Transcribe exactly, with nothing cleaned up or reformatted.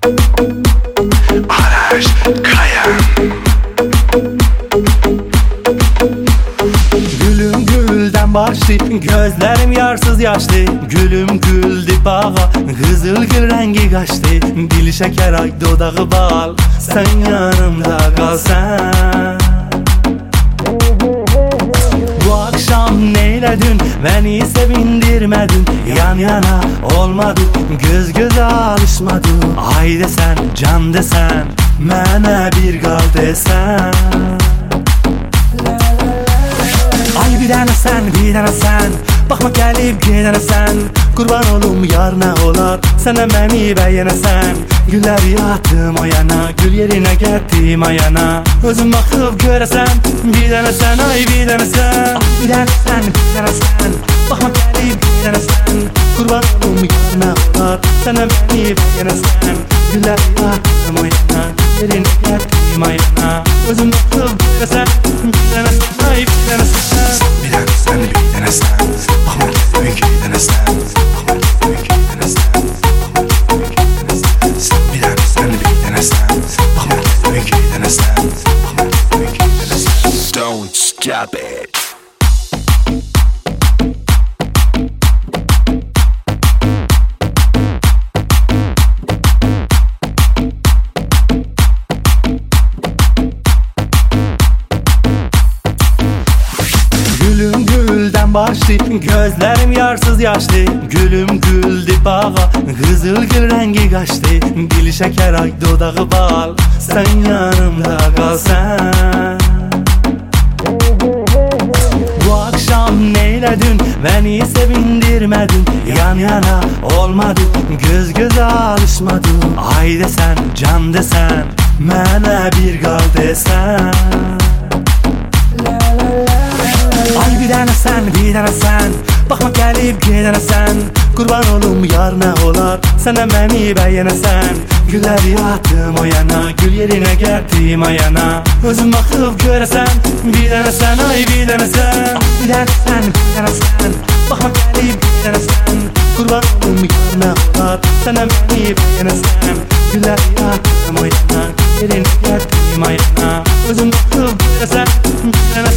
Araş Kayan. Gülüm gülden başlı, gözlerim yarsız yaşlı. Gülüm güldü bağa, kızıl gül rengi kaçtı. Dili şeker ay dodağı bal, sen yanımda kalsan. Bu akşam neyledin, beni sevindirmedin. Yan yana olmadık, göz göze alışmadık. Ay desen, can desen, mənə bir qal desen. Ay bir dənə sən, bir dənə sən, baxma gəlib gedənəsən. Qurban olum yar nə olar, sənə məni bəyənəsən. Güllər yatdım o yana, gül yerinə getdim ayana. Özüm baxıb görəsən, bir dənə sən, ay bir dənə sən. Ay bir dənə sən, bir dənə sən, baxma gəlib gedənəsən. Qurban olum yar nə olar, sənə məni bəyənəsən. Güllər yatdım o yana, gül yerinə getdim ayana. Özüm baxıb görəsən, bir dənə sən, ay bir dənə sən. Bir dənə sən, bir dənə sən, baxma gəlib gedənəsən. Baxma gəlib gedənəsən. Bir dənə sən, bir dənə sən, baxma gəlib gedənəsən. Baxma gəlib gedənəsən. Don't stop it. Gülüm gülden başlı, gözlerim yarsız yaşlı. Gülüm güldü bağa, kızıl gül rengi kaçtı. Dili şeker ay dodağı bal, sen yanımda kalsan. Bu akşam neyledin, beni sevindirmedin. Yan yana olmadık, göz göze alışmadık. Ay desen, can desen, mənə bir qal desen. Ay bir dənə sən, bir dənə sən, baxma gəlib gedənəsən. Qurban olum yar nə olar, sənə məni bəyənəsən. Güllər yatdım o yana, gül yerinə getdim ayana. Özüm baxıb görəsən, bir dənə sən, ay bir dənə sən. Ay bir dənə sən, bir dənə sən, baxma gəlib gedənəsən. Qurban olum yar nə olar, sənə məni bəyənəsən. Güllər yatdım o yana, gül yerinə getdim ayana. Özüm baxıb görəsən, bir dənə